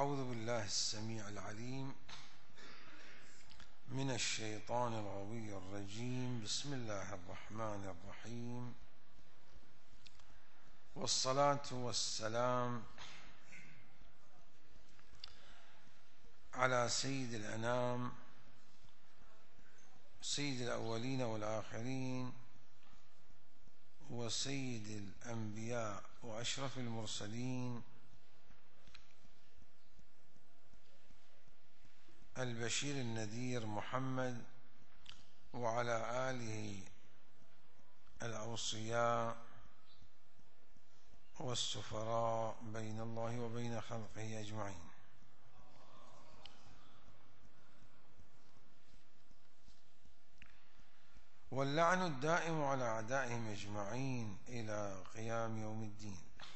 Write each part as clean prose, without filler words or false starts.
أعوذ بالله السميع العليم من الشيطان الغوي الرجيم. بسم الله الرحمن الرحيم، والصلاة والسلام على سيد الأنام، سيد الأولين والآخرين، وسيد الأنبياء وأشرف المرسلين، البشير النذير محمد، وعلى آله الأوصياء والسفراء بين الله وبين خلقه أجمعين. واللعن الدائم على أعدائهم أجمعين إلى قيام يوم الدين.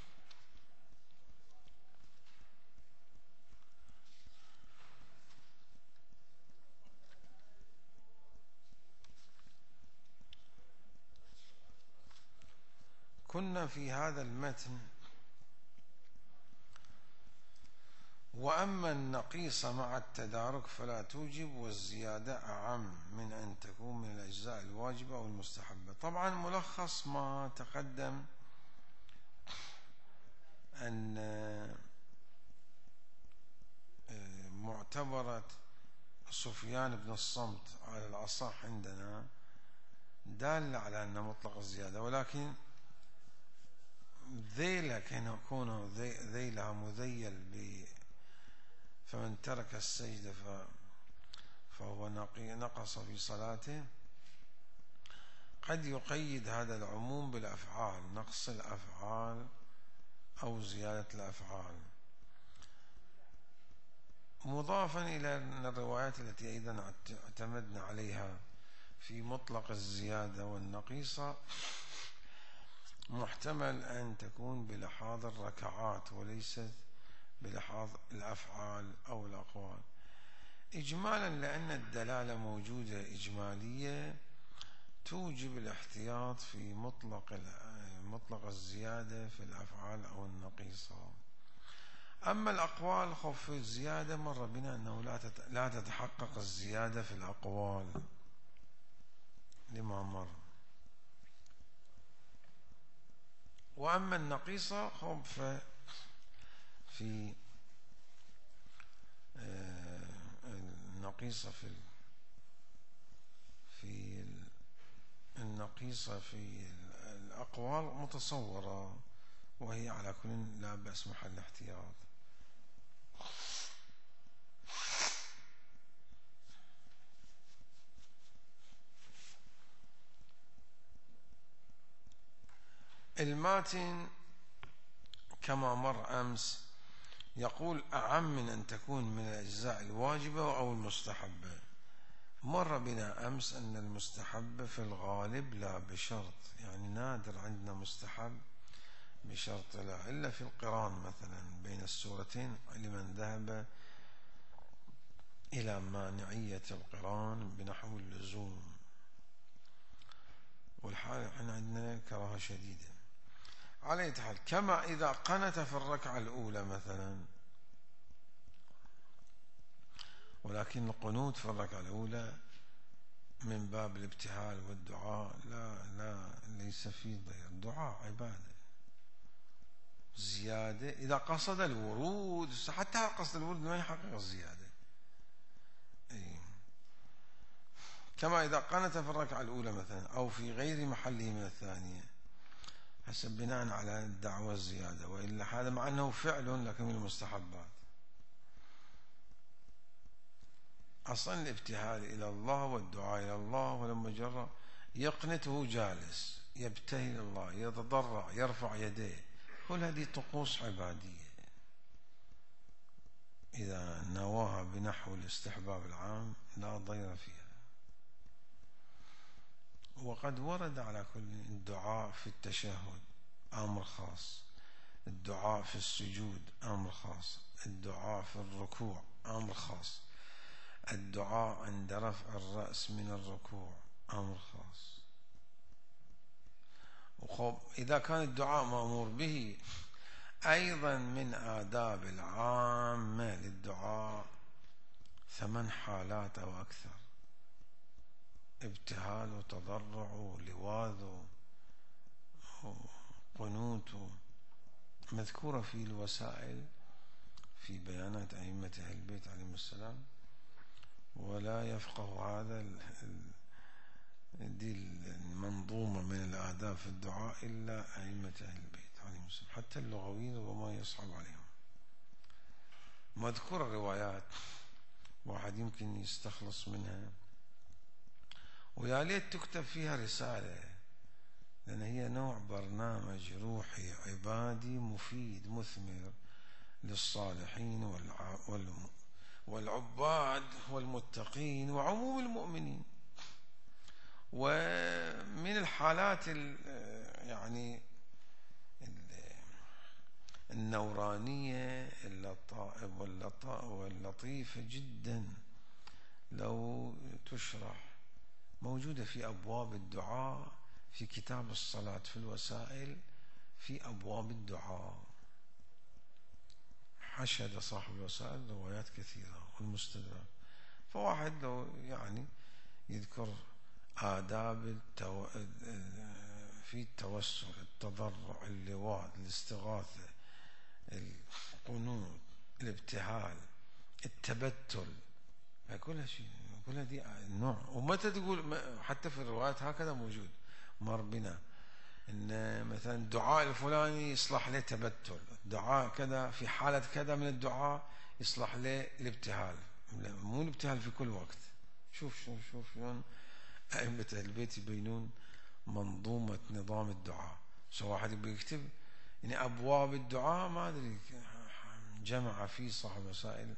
كنا في هذا المتن: وأما النقيصة مع التدارك فلا توجب، والزيادة أعم من أن تكون من الأجزاء الواجبة أو المستحبة. طبعا ملخص ما تقدم أن معتبرة سفيان بن الصمت على الأصح عندنا دال على أن مطلق الزيادة، ولكن ذيل كان يكون ذيلها مذيل فمن ترك السجد فهو نقص في صلاته. قد يقيد هذا العموم بالأفعال، نقص الأفعال أو زيادة الأفعال، مضافا إلى الروايات التي أيضا اعتمدنا عليها في مطلق الزيادة والنقيصة محتمل أن تكون بلحاظ الركعات وليست بلحاظ الأفعال أو الأقوال، إجمالا لأن الدلالة موجودة إجمالية توجب الاحتياط في مطلق الزيادة في الأفعال أو النقيصة. أما الأقوال خف الزيادة مر بنا أنه لا تتحقق الزيادة في الأقوال لما مر. وأما النقيصة خف في النقيصة في الأقوال متصورة، وهي على كل لا بأس محل احتياط. الماتن كما مر أمس يقول أعم من أن تكون من الأجزاء الواجبة أو المستحبة. مر بنا أمس أن المستحب في الغالب لا بشرط، يعني نادر عندنا مستحب بشرط لا، إلا في القران مثلا بين السورتين لمن ذهب إلى مانعية القران بنحو اللزوم، والحال احنا عندنا كراهة شديدة. على أي حال، كما إذا قنت في الركعة الأولى مثلا، ولكن القنوت في الركعة الأولى من باب الابتهال والدعاء، ليس فيه ضير، الدعاء عبادة. زيادة إذا قصد الورود، حتى قصد الورود ما يحقق الزيادة. كما إذا قنت في الركعة الأولى مثلا أو في غير محله من الثانية، حسب بناء على الدعوة الزيادة، وإلا هذا مع أنه فعل لكن من المستحبات. أصلا الابتهال إلى الله والدعاء إلى الله، ولما جرى يقنته جالس يبتهل الله، يتضرع، يرفع يديه، كل هذه طقوس عبادية إذا نواها بنحو الاستحباب العام لا ضير فيها. وقد ورد على كل الدعاء في التشهد أمر خاص، الدعاء في السجود أمر خاص، الدعاء في الركوع أمر خاص، الدعاء عند رفع الرأس من الركوع أمر خاص. إذا كان الدعاء مأمور به أيضا من آداب العامة 8 حالات أو أكثر، ابتهال وتضرع ولواذ وقنوت، مذكورة في الوسائل في بيانات أئمة أهل البيت عليهم السلام. ولا يفقه هذا دي المنظومة من الآداب في الدعاء إلا أئمة أهل البيت عليهم السلام، حتى اللغويين وما يصعب عليهم. مذكورة روايات واحد يمكن يستخلص منها، ويا ليت تكتب فيها رسالة، لأن هي نوع برنامج روحي عبادي مفيد مثمر للصالحين والعباد والمتقين وعموم المؤمنين. ومن الحالات يعني النورانية واللطيفة جدا لو تشرح، موجودة في أبواب الدعاء في كتاب الصلاة في الوسائل، في أبواب الدعاء حشد صاحب الوسائل روايات كثيرة والمستدرك. فواحد لو يعني يذكر آداب في التوسل، التضرع، اللواء، الاستغاثة، القنوت، الابتهال، التبتل، كل شيء، كل دي نوع. ومتى تقول حتى في الروايات هكذا موجود، مر بنا ان مثلا الدعاء الفلاني يصلح له تبتل، دعاء كذا في حالة كذا من الدعاء يصلح له الابتهال. مو الابتهال في كل وقت. شوف شلون أئمة أهل البيت يبينون منظومة نظام الدعاء. سو واحد بيكتب يعني أبواب الدعاء، ما أدري جمع فيه صاحب الوسائل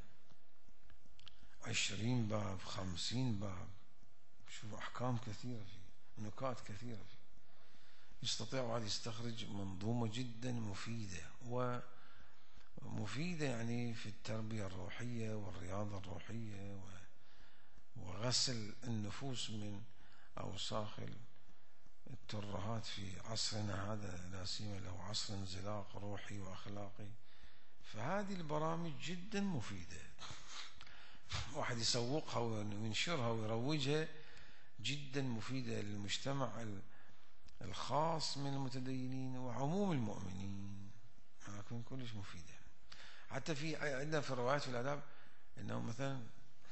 20 باب 50 باب، شوف أحكام كثيرة فيه، نكات كثيرة فيه، يستطيع واحد يستخرج منظومة جدا مفيدة، ومفيدة يعني في التربية الروحية والرياضة الروحية وغسل النفوس من أوساخ الترهات في عصرنا هذا، لا سيما له عصر انزلاق روحي وأخلاقي. فهذه البرامج جدا مفيدة، واحد يسوقها وينشرها ويروجها، جدا مفيدة للمجتمع الخاص من المتدينين وعموم المؤمنين، لكن كلش مفيدة. حتى في عندنا في الروايات في الآداب أنه مثلا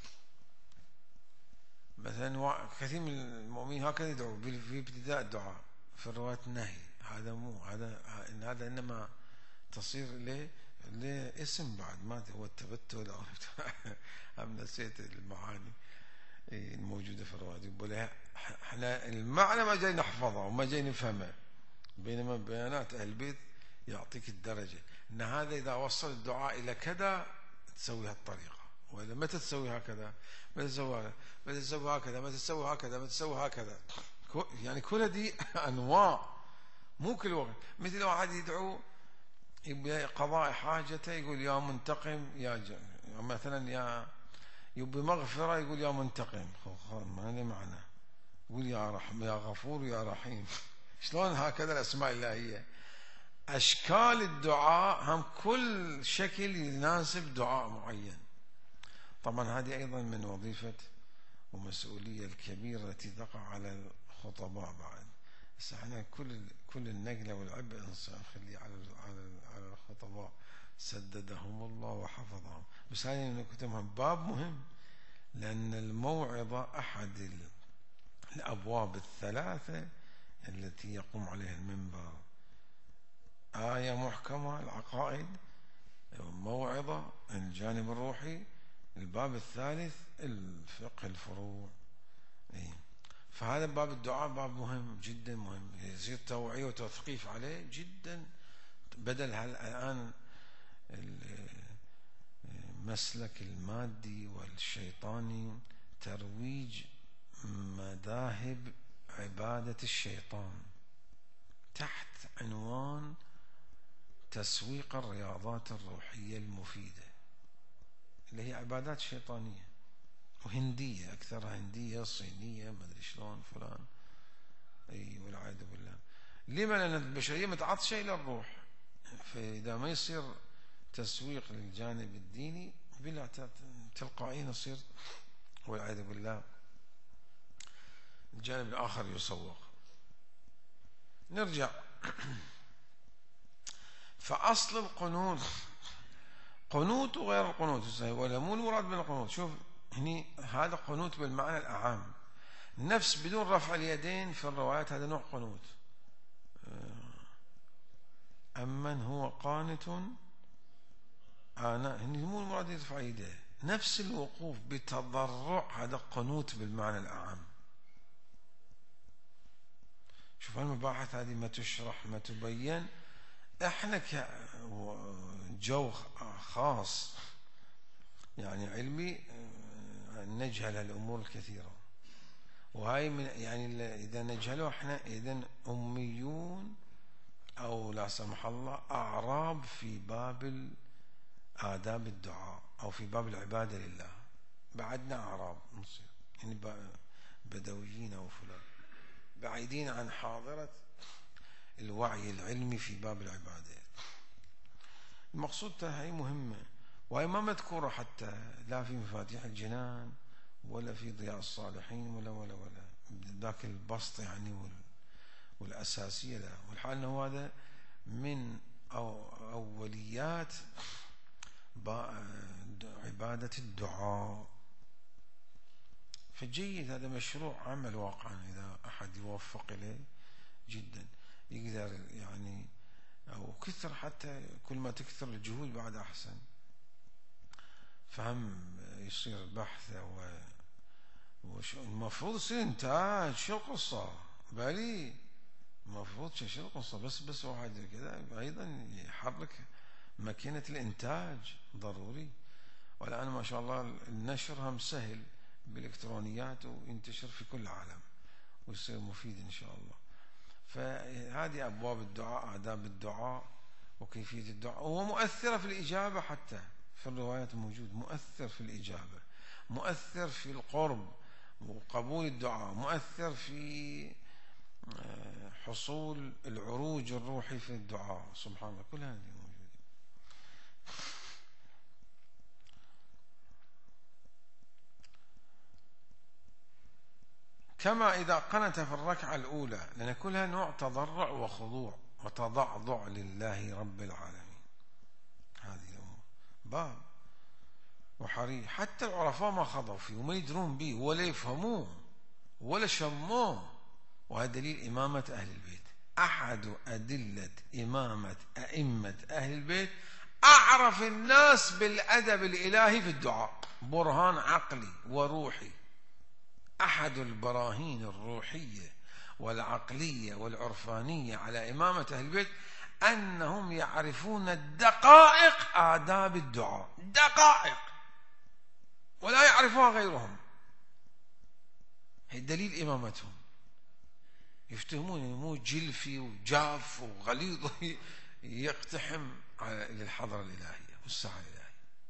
كثير من المؤمنين هكذا يدعوا في ابتداء الدعاء، في الروايات النهي. هذا مو هذا إنما تصير له اسم بعد، ما هو التبتل أو أم نسيت المعاني الموجودة في الروايات. يقول احنا المعنى ما جاي نحفظه وما جاي نفهمه، بينما بيانات أهل البيت يعطيك الدرجة ان هذا اذا وصل الدعاء الى كذا تسوي هالطريقة، واذا متى تسوي هكذا، متى تسوي هكذا، متى تسوي هكذا، متى تسوي هكذا. يعني كل دي انواع، مو كل وقت. مثل واحد يدعو يبي قضاء حاجته يقول يا منتقم يا مثلا يا يبي مغفرة يقول يا منتقم، ما له معنى. يقول يا رحم يا غفور يا رحيم. شلون هكذا الأسماء الإلهية؟ أشكال الدعاء هم كل شكل يناسب دعاء معين. طبعا هذه أيضا من وظيفة ومسؤولية الكبيرة التي تقع على الخطباء بعد. بس احنا كل النقلة والعبء نخليه على الخطباء، سددهم الله وحفظهم. بس هذه نكتبهم باب مهم، لأن الموعظة أحد الأبواب الثلاثة التي يقوم عليها المنبر. آية محكمة العقائد، موعظة الجانب الروحي، الباب الثالث الفقه الفروع. فهذا باب الدعاء باب مهم جدا مهم، يصير توعية وتثقيف عليه جدا، بدل الآن المسلك المادي والشيطاني ترويج مذاهب عبادة الشيطان تحت عنوان تسويق الرياضات الروحية المفيدة، اللي هي عبادات شيطانية وهندية، أكثرها هندية صينية ما أدري شلون فلان. والعياذ بالله. لما؟ لأن البشرية متعطشة إلى الروح، فإذا ما يصير تسويق للجانب الديني بلا تلقائيا نصير والعياذ بالله الجانب الآخر يسوق. نرجع. فأصل القنوت قنوت وغير القنوت، ولا مو المراد بالقنوت. شوف هني هذا قنوت بالمعنى الأعام، نفس بدون رفع اليدين في الروايات، هذا نوع قنوت. أمن هو قانت أنا، هني مو المراد يرفع يديه، نفس الوقوف بتضرع، هذا قنوت بالمعنى الأعام. شوف المباحث هذه ما تشرح ما تبين، احنا جو خاص يعني علمي نجهل الأمور الكثيرة، وهاي من يعني إذا نجهله احنا إذن أميون أو لا سمح الله أعراب في باب آداب الدعاء أو في باب العبادة لله، بعدنا أعراب نصير يعني بدويين أو فلان، بعيدين عن حاضرة الوعي العلمي في باب العبادات. المقصود هي مهمة، وهي ما مذكورة حتى لا في مفاتيح الجنان ولا في ضياء الصالحين ولا ذاك البسط يعني والأساسية لا، والحال أنه هذا من أوليات عبادة الدعاء. فجيد، هذا مشروع عمل واقعا، إذا أحد يوفق إليه جدا يقدر يعني، أو كثر حتى كل ما تكثر الجهود بعد أحسن، فهم يصير بحث المفروض يصير إنتاج. شو القصة بالي المفروض شو القصة؟ بس واحد كذا أيضا يحرك ماكينة الإنتاج ضروري. والآن ما شاء الله النشر هم سهل بالإلكترونيات وينتشر في كل العالم ويصير مفيد إن شاء الله. فهذه أبواب الدعاء، آداب الدعاء وكيفية الدعاء، وهو مؤثرة في الإجابة، حتى في الروايات موجود مؤثر في الإجابة، مؤثر في القرب وقبول الدعاء، مؤثر في حصول العروج الروحي في الدعاء. سبحان الله، كل هذه موجودة. كما إذا قنت في الركعة الأولى، لأن كلها نوع تضرع وخضوع وتضعضع لله رب العالمين. هذه باب وحري، حتى العرفاء ما خضوا فيه وما يدرون به ولا يفهموه ولا شموه. وهذا دليل إمامة أهل البيت. أحد أدلة إمامة أئمة أهل البيت أعرف الناس بالأدب الإلهي في الدعاء، برهان عقلي وروحي. أحد البراهين الروحية والعقلية والعرفانية على إمامة أهل البيت أنهم يعرفون الدقائق آداب الدعاء، دقائق ولا يعرفها غيرهم. هي دليل إمامتهم، يفتهمون مو جلفي وجاف وغليظ يقتحم للحضرة الإلهية والساعة الإلهية.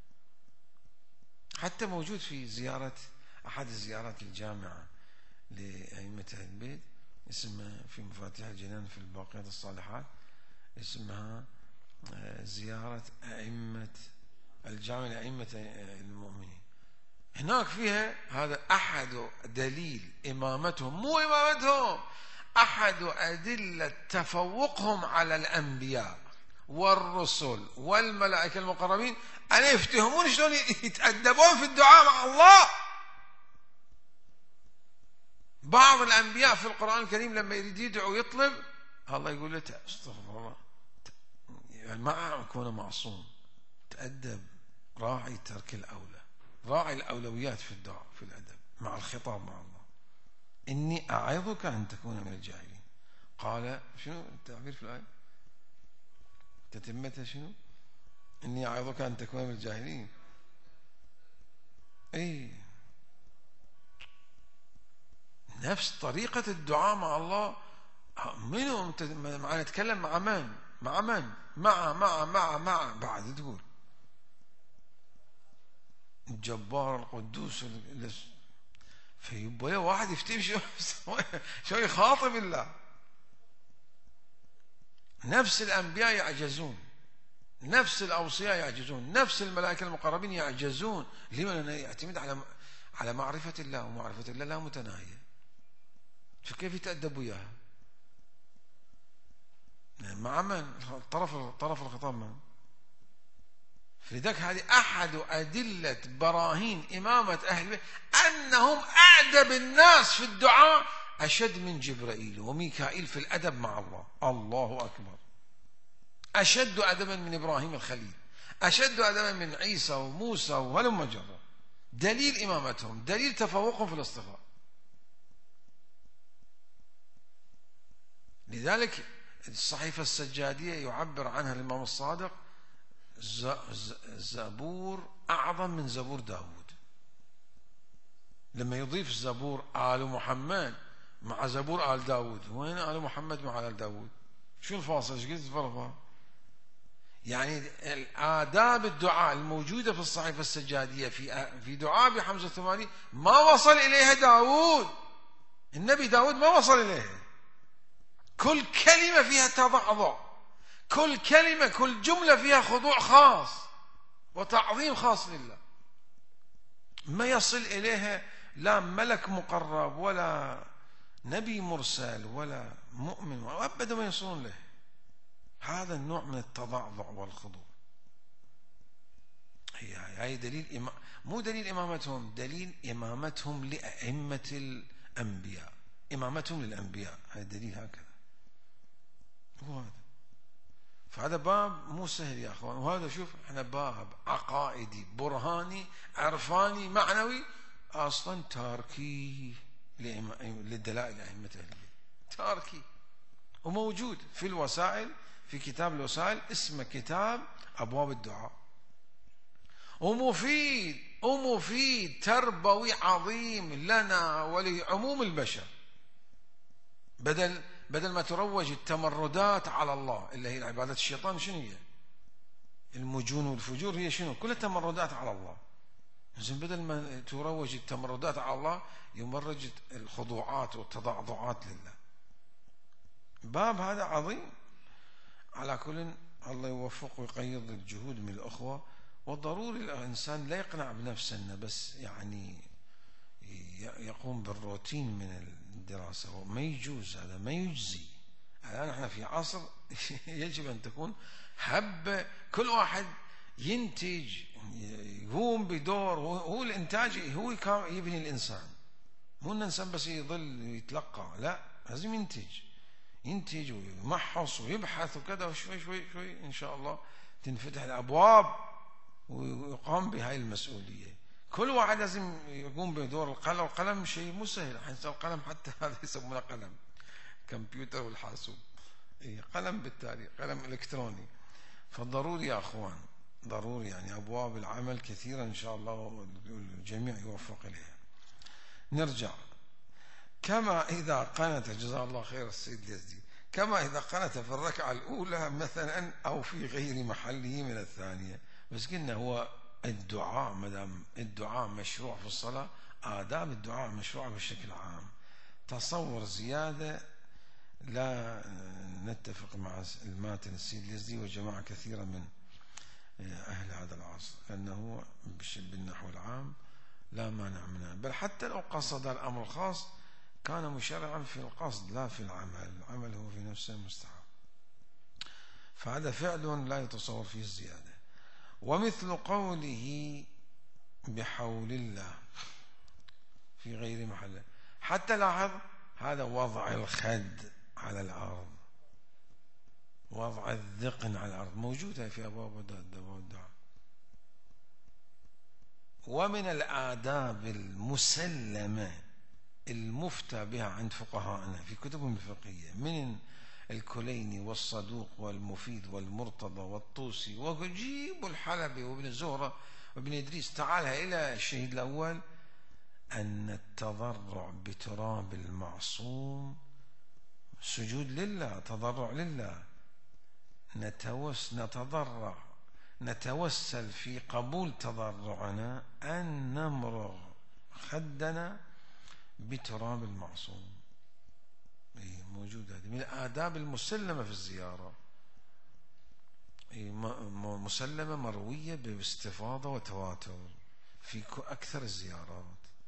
حتى موجود في زيارة أحد الزيارات الجامعة لأئمة أهل البيت، اسمها في مفاتيح الجنان في الباقيات الصالحات، اسمها زيارة أئمة الجامعة لأئمة المؤمنين. هناك فيها هذا أحد دليل إمامتهم، مو إمامتهم، أحد أدلة تفوقهم على الأنبياء والرسل والملائكة المقربين، أن يفتهمون شلون يتأدبون في الدعاء مع الله. بعض الأنبياء في القرآن الكريم لما يريد يدعو يطلب، الله يقول له استغفر الله، يعني ما أكون معصوم، تأدب، راعي ترك الأولى، راعي الأولويات في الدعاء في الأدب مع الخطاب مع الله. إني أعظك أن تكون من الجاهلين. قال شنو التعبير في الآية؟ تتمتها شنو؟ إني أعظك أن تكون من الجاهلين. أي نفس طريقة الدعاء مع الله. منهم معنا نتكلم مع من؟ مع من؟ مع بعد تقول الجبار القدوس فيبقى واحد يفتي شو يخاطب الله. نفس الأنبياء يعجزون نفس الأوصياء يعجزون، نفس الملائكة المقربين يعجزون. لماذا؟ يعتمد على معرفة الله، ومعرفة الله لا متناهية، فكيف يتأدب وياها؟ مع من؟ طرف الخطاب من؟ فلذلك هذه أحد أدلة براهين إمامة أهل البيت أنهم أعدب الناس في الدعاء، أشد من جبرائيل وميكائيل في الأدب مع الله. الله أكبر. أشد أدبا من إبراهيم الخليل، أشد أدبا من عيسى وموسى وهلم جرا. دليل إمامتهم، دليل تفوقهم في الاصطفاء. لذلك الصحيفة السجادية يعبر عنها الإمام الصادق زبور أعظم من زبور داود. لما يضيف زبور آل محمد مع زبور آل داود، وين آل محمد مع آل داود؟ شو الفاصل؟ ايش قلت الفرق؟ يعني الآداب الدعاء الموجودة في الصحيفة السجادية في دعاء بحمزة الثماني ما وصل إليها داود. النبي داود ما وصل إليها. كل كلمة فيها تضعضع، كل كلمة كل جملة فيها خضوع خاص وتعظيم خاص لله، ما يصل إليها لا ملك مقرب ولا نبي مرسل ولا مؤمن، وأبدا ما يصلون له. هذا النوع من التضعضع والخضوع. هي دليل مو دليل إمامتهم، دليل إمامتهم لأئمة الأنبياء، إمامتهم للأنبياء، هذا دليل هكذا. هو هذا. فهذا باب مو سهل يا أخوان، وهذا شوف احنا باب عقائدي برهاني عرفاني معنوي أصلا تاركي للدلائل أئمة أهل البيت، تاركي، وموجود في الوسائل، في كتاب الوسائل اسمه كتاب أبواب الدعاء، ومفيد تربوي عظيم لنا ولعموم البشر. بدل ما تروج التمردات على الله اللي هي عبادة الشيطان، شنو هي؟ المجون والفجور، هي شنو؟ كلها تمردات على الله. زين بدل ما تروج التمردات على الله يمرج الخضوعات والتضعضعات لله. باب هذا عظيم. على كل الله يوفق ويقيض الجهود من الأخوة. والضروري الإنسان لا يقنع بنفسه إنه بس يعني يقوم بالروتين من الدراسة، وما يجوز، هذا ما يجزي. الآن احنا في عصر يجب أن تكون هبة، كل واحد ينتج، يقوم بدور. هو الإنتاج هو يبني الإنسان، مو إن الإنسان بس يظل يتلقى، لا، لازم ينتج ويمحص ويبحث وكذا، وشوي شوي شوي إن شاء الله تنفتح الأبواب ويقام بهاي المسؤولية. كل واحد لازم يقوم بدور القلم. القلم شيء مو سهل، حتى القلم حتى هذا يسمونه قلم كمبيوتر والحاسوب، قلم بالتالي قلم إلكتروني. فالضروري يا أخوان، ضروري يعني أبواب العمل كثيرة إن شاء الله، والجميع يوفق إليها. نرجع. كما إذا قنت، جزاه الله خير السيد اليزدي، كما إذا قنت في الركعة الأولى مثلا أو في غير محله من الثانية. بس قلنا هو الدعاء، مدام الدعاء مشروع في الصلاة، آداب الدعاء مشروع بشكل عام. تصور زيادة لا نتفق مع الماتن السيد اليزدي وجماعة كثيرة من أهل هذا العصر، لأنه بالنحو العام لا مانع منه، بل حتى لو قصد الأمر الخاص كان مشرعا في القصد لا في العمل. العمل هو في نفسه مستحب، فهذا فعل لا يتصور فيه الزيادة. ومثل قوله بحول الله في غير محله، حتى لاحظ هذا وضع الخد على الأرض، وضع الذقن على الأرض، موجودة في أبواب الدعاء. ومن الآداب المسلمة المفتى بها عند فقهائنا في كتبهم الفقهية من الكليني والصدوق والمفيد والمرتضى والطوسي وجيب الحلبي وابن الزهرة وابن إدريس، تعالها إلى الشهيد الأول، أن التضرع بتراب المعصوم سجود لله، تضرع لله. نتوسل في قبول تضرعنا أن نمرغ خدنا بتراب المعصوم. موجود، هذه من الآداب المسلمة في الزيارة. مسلمة مروية باستفاضة وتواتر في أكثر الزيارات،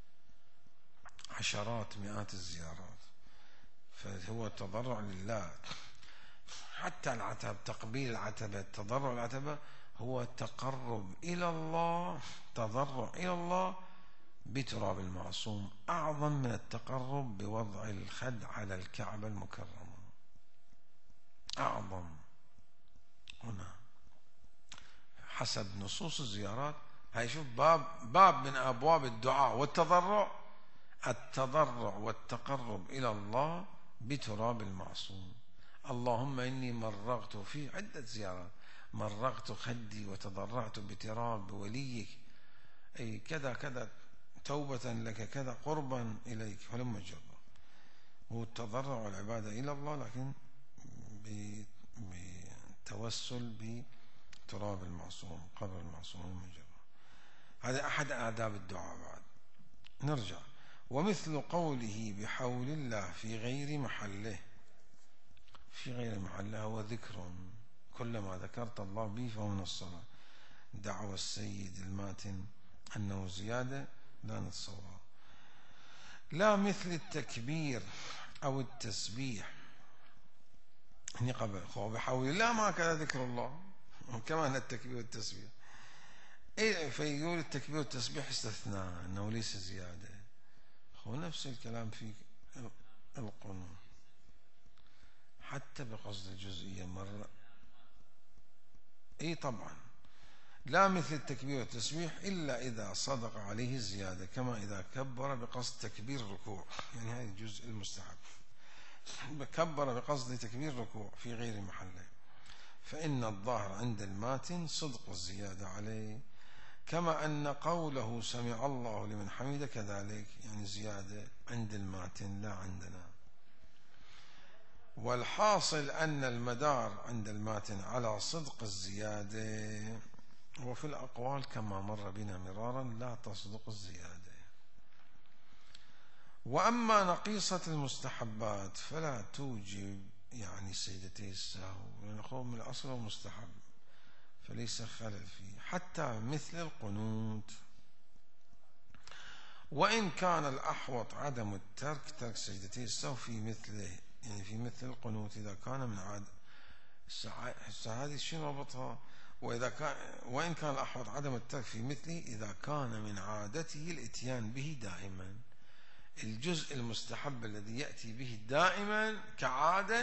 عشرات مئات الزيارات. فهو تضرع لله. حتى العتب، تقبيل العتبة، تضرع العتبة هو تقرب إلى الله، تضرع إلى الله بتراب المعصوم، أعظم من التقرب بوضع الخد على الكعبة المكرمة، أعظم. هنا حسب نصوص الزيارات، هاي شوف باب من أبواب الدعاء والتضرع، التضرع والتقرب إلى الله بتراب المعصوم. اللهم إني مرغت في عدة زيارات، مرغت خدي وتضرعت بتراب وليك، أي كذا كذا، توبة لك كذا، قربا إليك، فلما جرى. هو التضرع والعبادة إلى الله، لكن بتوسل بتراب المعصوم، قبر المعصوم المجرى. هذا أحد آداب الدعاء. بعد نرجع. ومثل قوله بحول الله في غير محله، في غير محله هو ذكر، كلما ذكرت الله به فهو من الصلاة. دعوى السيد الماتن أنه زيادة لا نتصور. لا مثل التكبير أو التسبيح، هني قبل بحول الله ما كذا ذكر الله، كمان التكبير والتسبيح. فيقول التكبير والتسبيح استثناء، أنه ليس زيادة. هو نفس الكلام في القنوت، حتى بقصد الجزئية مرة. طبعا لا مثل التكبير والتسبيح إلا إذا صدق عليه الزيادة، كما إذا كبر بقصد تكبير الركوع، يعني هذا الجزء المستحب، كبر بقصد تكبير الركوع في غير محله، فإن الظاهر عند الماتن صدق الزيادة عليه، كما أن قوله سمع الله لمن حمده كذلك، يعني زيادة عند الماتن لا عندنا. والحاصل أن المدار عند الماتن على صدق الزيادة، وفي الأقوال كما مر بنا مرارا لا تصدق الزيادة. وأما نقيصة المستحبات فلا توجب يعني سجدتي السهو، لأنه من الأصل مستحب فليس خلل فيه، حتى مثل القنوت. وإن كان الأحوط عدم الترك، ترك سجدتي السهو في مثله، يعني في مثل القنوت إذا كان من عادة. هذه شنو ربطها؟ وإن كان الأحوط عدم الترك في مثله إذا كان من عادته الإتيان به دائما. الجزء المستحب الذي يأتي به دائما كعادة،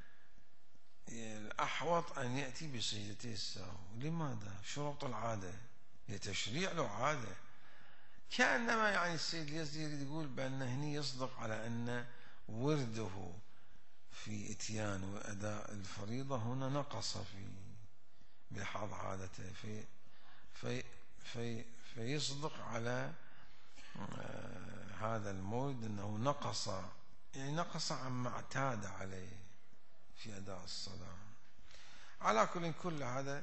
الأحوط أن يأتي بسجدتي السهو. لماذا؟ شرط العادة، لتشريع له عادة. كأنما يعني السيد اليزدي يريد يقول بأن هني يصدق على أن ورده في إتيان وأداء الفريضة هنا نقص في بلحاظ عادته، فيصدق على هذا المورد أنه نقص، يعني نقص عما اعتاد عليه في أداء الصلاة. على كل هذا.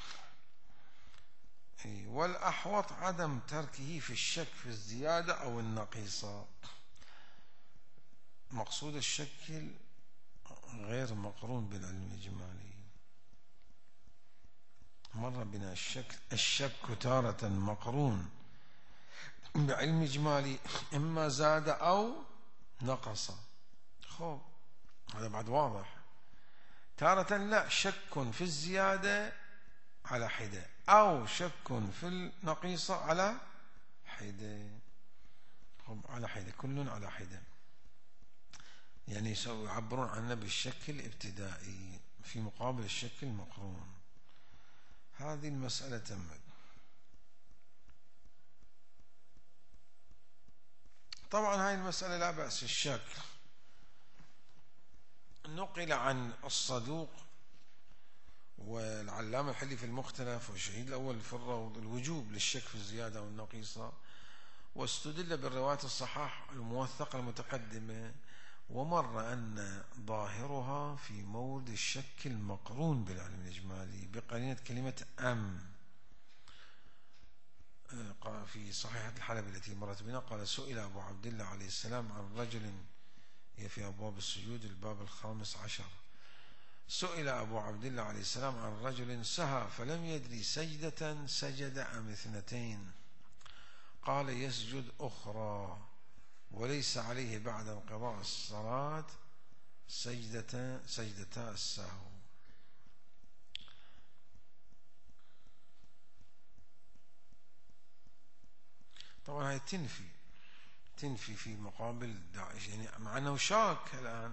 والأحوط عدم تركه في الشك في الزيادة أو النقيصة. مقصود الشك غير مقرون بالعلم الإجمالي. مر بنا الشك تارة مقرون بعلم إجمالي، إما زاد أو نقص. خب هذا بعد واضح. تارة لا، شك في الزيادة على حدة، أو شك في النقيصة على حدة. خب على حدة، كل على حدة، يعني يعبرون عنه بالشك الابتدائي في مقابل الشك المقرون. هذه المسألة تمت. طبعا هاي المسألة لا بأس. الشك نقل عن الصدوق والعلامة الحلي في المختلف والشهيد الأول في الروض الوجوب للشك في الزيادة والنقيصة، واستدل بالروايات الصحاح الموثقة المتقدمة، ومر أن ظاهرها في مورد الشك المقرون بالعلم الإجمالي بقرينة كلمة في صحيحة الحلبي التي مرت بنا. قال سئل أبو عبد الله عليه السلام عن رجل، هي في أبواب السجود الباب 15، سئل أبو عبد الله عليه السلام عن رجل سهى فلم يدري سجدة سجد أم اثنتين، قال يسجد أخرى وليس عليه بعد انقضاء الصلاة سجدتا السهو. طبعا هي تنفي في مقابل داعش، يعني مع أنه شاك الآن.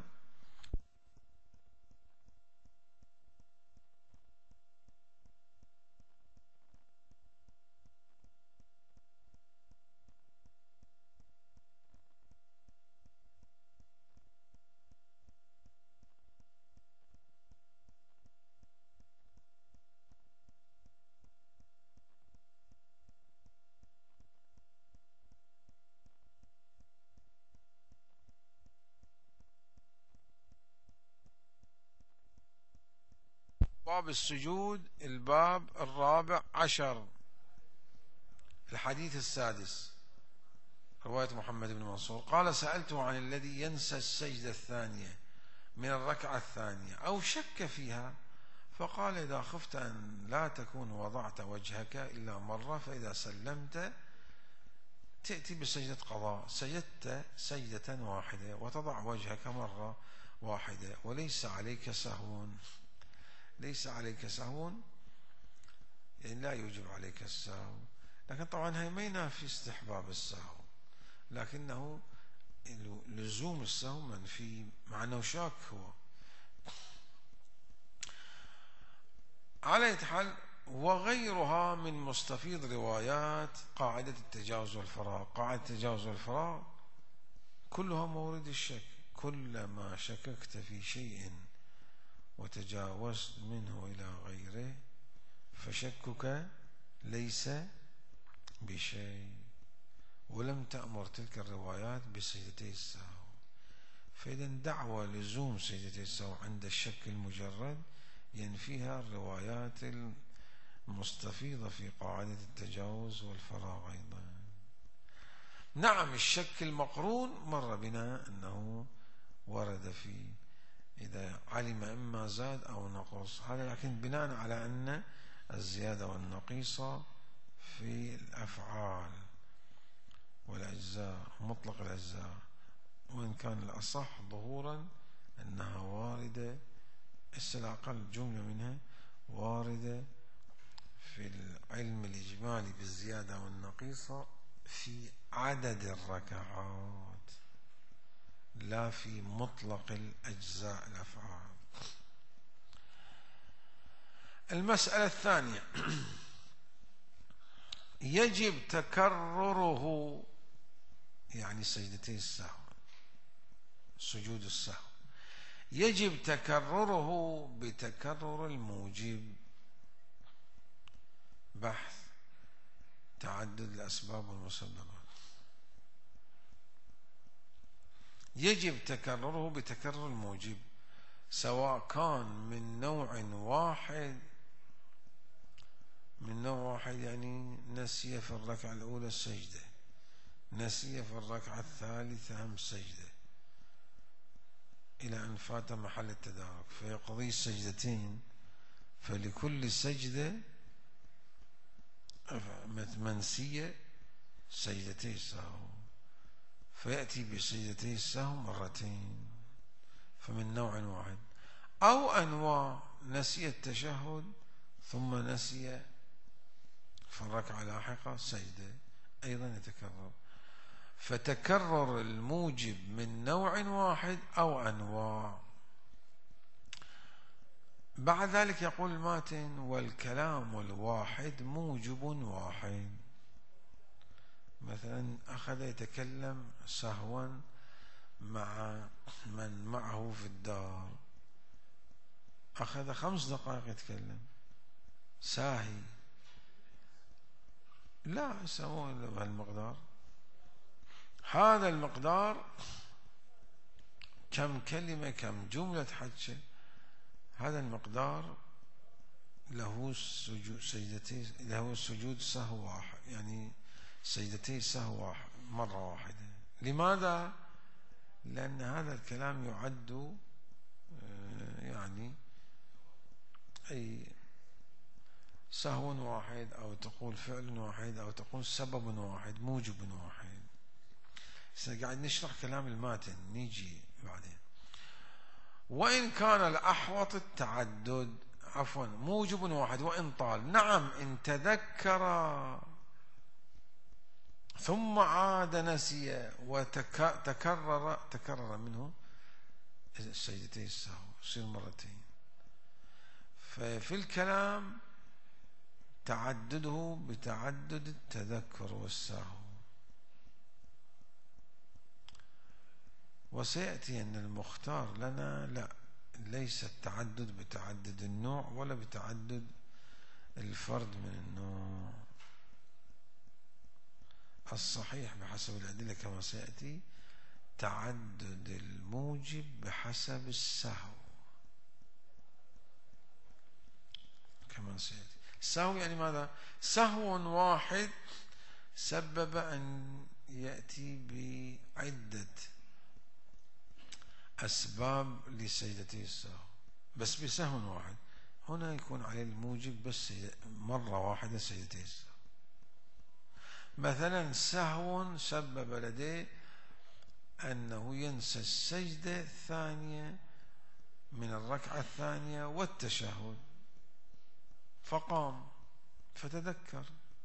باب السجود، الباب 14، الحديث 6، رواية محمد بن منصور قال سألته عن الذي ينسى السجدة الثانية من الركعة الثانية أو شك فيها، فقال إذا خفت أن لا تكون وضعت وجهك إلا مرة فإذا سلمت تأتي بسجدة قضاء، سجدت سجدة واحدة وتضع وجهك مرة واحدة وليس عليك سهو. ليس عليك سهو يعني لا يوجب عليك السهو، لكن طبعا هي ما ينافي استحباب السهو، لكنه لزوم السهو منفي مع أنه شاك هو. على حال وغيرها من مستفيض روايات قاعدة التجاوز والفراغ. قاعدة التجاوز والفراغ كلها مورد الشك، كلما شككت في شيء وتجاوزت منه إلى غيره فشكك ليس بشيء، ولم تأمر تلك الروايات بسجدتي السهو. فإذا دعوى لزوم سجدتي السهو عند الشك المجرد ينفيها الروايات المستفيضة في قاعدة التجاوز والفراغ أيضا. نعم الشك المقرون مر بنا أنه ورد في إذا علم إما زاد أو نقص، هذا لكن بناء على أن الزيادة والنقيصة في الأفعال والأجزاء مطلق الأجزاء، وإن كان الأصح ظهورا أنها واردة، الأقل جملة منها واردة في العلم الإجمالي بالزيادة والنقيصة في عدد الركعات لا في مطلق الأجزاء الأفعال. المسألة الثانية يجب تكرره، يعني سجدتي السهو سجود السهو يجب تكرره بتكرر الموجب. بحث تعدد الأسباب والمسببات. يجب تكرره بتكرر الموجب سواء كان من نوع واحد، من نوع واحد يعني نسي في الركعة الأولى السجدة، نسي في الركعة الثالثة هم سجدة، إلى أن فات محل التدارك فيقضي السجدتين، فلكل سجدة منسية سجدتي السهو، فيأتي بسجدتي السهو مرتين، فمن نوع واحد. أو أنواع نسي التشهد ثم نسي في الركعة اللاحقة سجدة أيضا يتكرر، فتكرر الموجب من نوع واحد أو أنواع. بعد ذلك يقول الماتن والكلام الواحد موجب واحد. مثلا أخذ يتكلم سهوا مع من معه في الدار، أخذ 5 دقائق يتكلم ساهي، لا يسمون بهالمقدار، هذا المقدار كم كلمة كم جملة حكي، هذا المقدار له سجدتي، له سجود سهو واحد، يعني سجدتي سهو واحد مرة واحدة. لماذا؟ لأن هذا الكلام يعد يعني أي سهو واحد، أو تقول فعل واحد، أو تقول سبب واحد، موجب واحد. قاعد نشرح كلام الماتن، نيجي بعدين. وإن كان الأحوط التعدد، عفوا موجب واحد وإن طال. نعم إن تذكر ثم عاد نسي تكرر منه سجدتي السهو، يصير مرتين. ففي الكلام تعدده بتعدد التذكر والسهو. وسيأتي أن المختار لنا لا، ليس التعدد بتعدد النوع ولا بتعدد الفرد من النوع. الصحيح بحسب الأدلة كما سيأتي تعدد الموجب بحسب السهو كما سيأتي. السهو يعني ماذا؟ سهو واحد سبب أن يأتي بعدة أسباب لسجدتي السهو، بس بسهو واحد. هنا يكون عليه الموجب بس مرة واحدة سجدتي السهو. مثلا سهو سبب لديه أنه ينسى السجدة الثانية من الركعة الثانية والتشهد، فقام فتذكر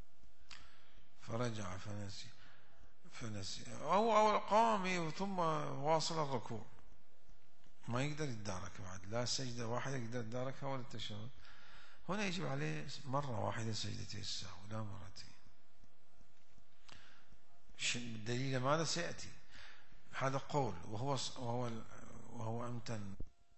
فرجع فنسي أو قام ثم واصل الركوع، ما يقدر يتدارك بعد، لا سجدة واحدة يقدر يتداركها ولا التشهد. هنا يجب عليه مرة واحدة سجدتي السهو لا مرتين. الدليل ماذا سيأتي؟ هذا قول وهو أمتن.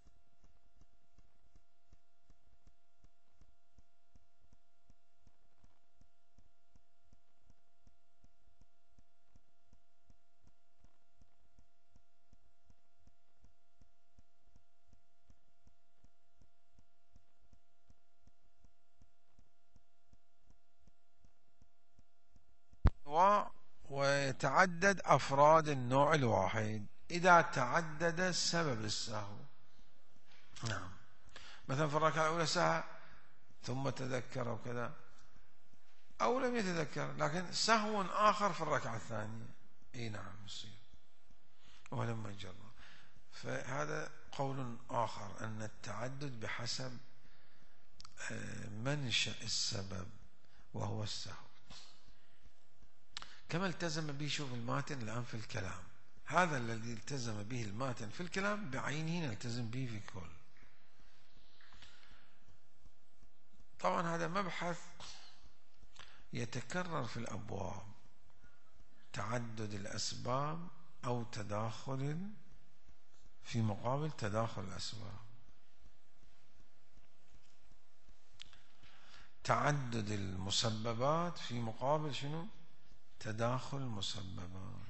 ويتعدد أفراد النوع الواحد إذا تعدد سبب السهو. نعم، مثلا في الركعة الأولى سهى ثم تذكر وكذا، أو لم يتذكر لكن سهو آخر في الركعة الثانية، إي نعم يصير ولما جرى. فهذا قول آخر أن التعدد بحسب منشأ السبب وهو السهو، كما التزم به. شوف الماتن الآن في الكلام، هذا الذي التزم به الماتن في الكلام بعينه نلتزم به في كل. طبعا هذا مبحث يتكرر في الأبواب، تعدد الأسباب أو تداخل في مقابل تداخل الأسباب. تعدد المسببات في مقابل شنو؟ تداخل المسببات.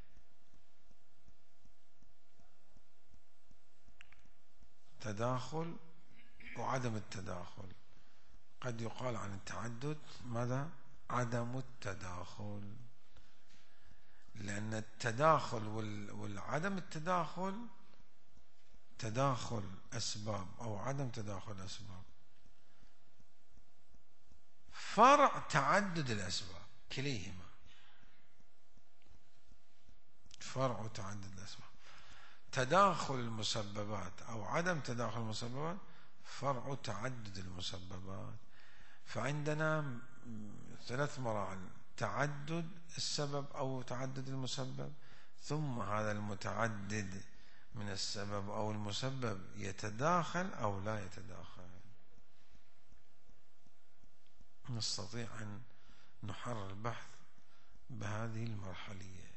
تداخل وعدم التداخل. قد يقال عن التعدد ماذا؟ عدم التداخل، لأن التداخل والعدم التداخل تداخل أسباب أو عدم تداخل أسباب، فرع تعدد الأسباب كليهما، فرع تعدد الأسباب. تداخل المسببات أو عدم تداخل المسببات فرع تعدد المسببات. فعندنا ثلاث مراحل: تعدد السبب أو تعدد المسبب، ثم هذا المتعدد من السبب أو المسبب يتداخل أو لا يتداخل. نستطيع أن نحرر البحث بهذه المرحلية.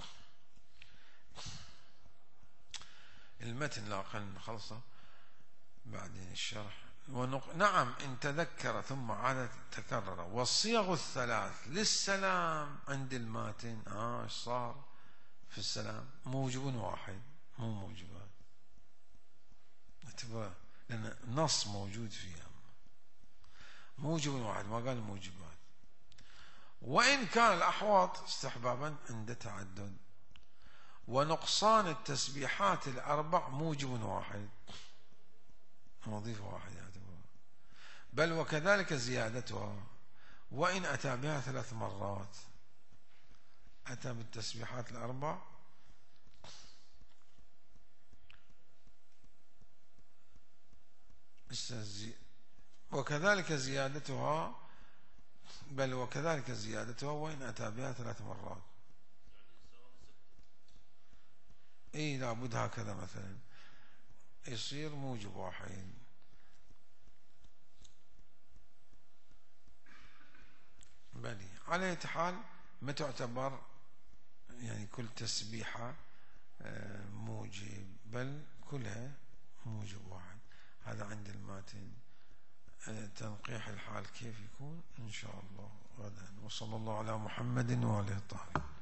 المتن لا أقل نخلصه بعدين الشرح. نعم إن تذكر ثم عاد تكرر. والصيغ الثلاث للسلام عند الماتن ايش صار في السلام؟ موجب واحد، مو موجبات، اعتبره لأن نص موجود فيها. موجب واحد، ما قال موجبات. وإن كان الأحوط استحبابا عند تعدد. ونقصان التسبيحات الأربع موجب واحد، نضيف واحد يعتبر. بل وكذلك زيادتها، وإن أتى بها 3 مرات، أتى بالتسبيحات الأربع وكذلك زيادتها، بل وكذلك زيادتها وإن أتى بها 3 مرات. إيه لابد هكذا مثلا يصير موجب واحد. بلي على أي حال ما تعتبر يعني كل تسبيحة موجب، بل كلها موجب واحد. هذا عند الماتن. تنقيح الحال كيف يكون إن شاء الله غدا. وصلى الله على محمد وآله الطاهرين.